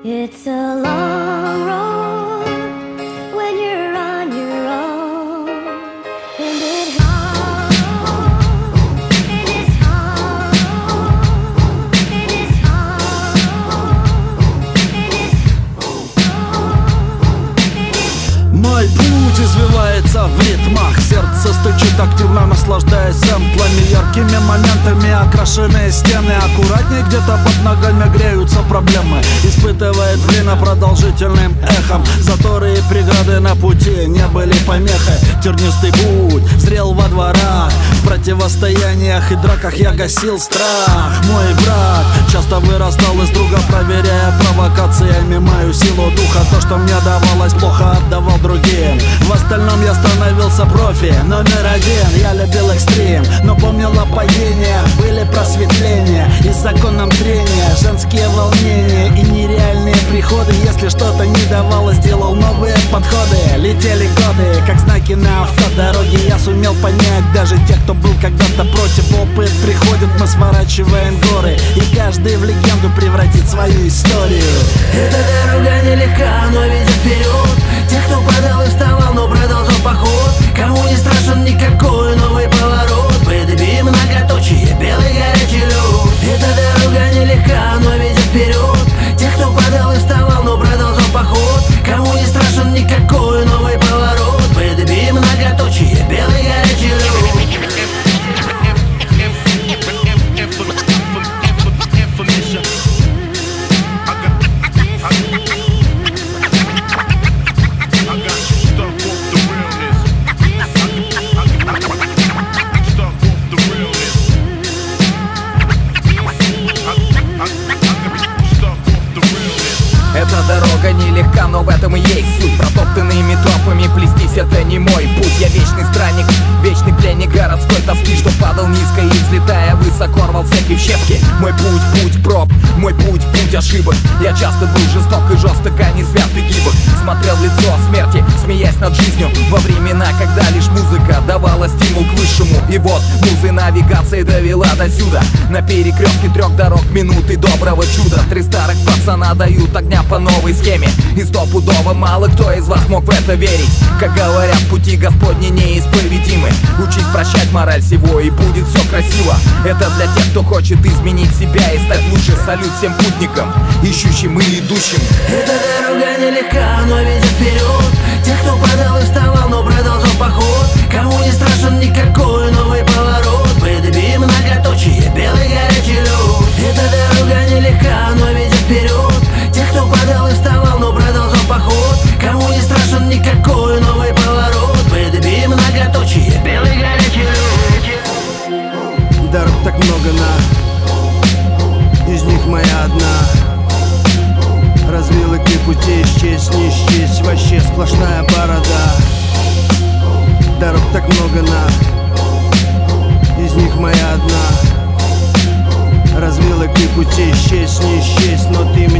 It's a long road when you're on your own, and it's hard, and it's hard, and it's hard, and it's hard, and it's... Мой путь извивается в ритмах, сердце стучит активно, наслаждаясь сэмплами, яркими моментами окрашенные стены. Аккуратней, где-то под ногами греются проблемы. Испытывает время продолжительным эхом. Заторы и преграды на пути не были помехой. Тернистый путь зрел во дворах, в противостояниях и драках я гасил страх. Мой брат часто вырастал из друга, проверяя провокациями мою силу духа. То, что мне давалось плохо, отдавал другим. В остальном я становился профи, номер один. Я любил экстрим, но помнил о падениях. Были просветления и законом трения, женские волнения и нереальные приходы. Если что-то не давалось, делал новые подходы. Летели годы, как знаки на автодороге. Я сумел понять даже тех, кто был когда-то против. Опыт приходит, мы сворачиваем горы, и каждый в легенду превратит свою историю. Эта дорога нелегка, но ведет вперед. Тех, кто падал и вставал, но продолжал поход. Кому не страшен никакой новый поворот. БДБ, многоточие, белый горячий лед. Эта дорога нелегка, но ведет вперед. Тех, кто падал и вставал, но продолжал поход. Кому не страшен никакой новый поворот. БДБ, многоточие, белый горячий лед. Эта дорога нелегка, но в этом и есть суть. Протоптанными тропами плестись — это не мой путь. Я вечный странник, вечный пленник городской тоски, что падал низко и, взлетая высоко, рвал цепи в щепки. Мой путь — путь проб, мой путь — путь ошибок. Я часто был жесток и жесток, а не свят и гибок. Смотрел в лицо смерти, смеясь над жизнью, во времена, когда лишь музыка давала стимул к высшему. И вот музы навигации довела до сюда. На перекрестке 3 дорог минуты доброго чуда. 3 старых пацана дают огня по новой схеме, и стопудово мало кто из вас мог в это верить. Как говорят, пути Господни неисповедимы. Учись прощать мораль всего, и будет все красиво. Это для тех, кто хочет изменить себя и стать лучше. Салют всем путникам, ищущим и идущим. Эта дорога нелегка, но ведет вперед. Тех, кто падал и вставал, но продолжал поход. Кому не страшен никакой новый поворот. БДБ, многоточие, белый горячий лед. Эта дорога нелегка, но ведет вперед. Тех, кто падал и вставал, но продолжал поход. Кому не страшен никакой новый поворот. БДБ, многоточие, белый горячий лед. Дорог так много, из них моя одна. Развилок и пути исчезнь, не исчезнь, вообще сплошная борода. Дорог так много, из них моя одна. Развилок и пути исчезнь, не исчезнь, но ты